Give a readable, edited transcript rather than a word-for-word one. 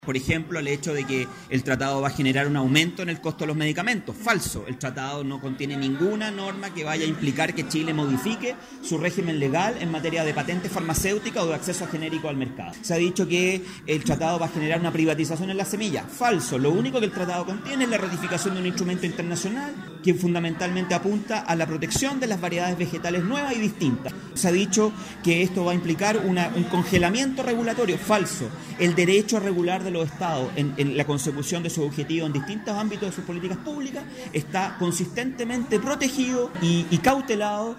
Por ejemplo, el hecho de que el tratado va a generar un aumento en el costo de los medicamentos. Falso. El tratado no contiene ninguna norma que vaya a implicar que Chile modifique su régimen legal en materia de patentes farmacéuticas o de acceso genérico al mercado. Se ha dicho que el tratado va a generar una privatización en la semilla. Falso. Lo único que el tratado contiene es la ratificación de un instrumento internacional que fundamentalmente apunta a la protección de las variedades vegetales nuevas y distintas. Se ha dicho que esto va a implicar un congelamiento regulatorio. Falso. El derecho a regular de los estados en la consecución de sus objetivos en distintos ámbitos de sus políticas públicas está consistentemente protegido y cautelado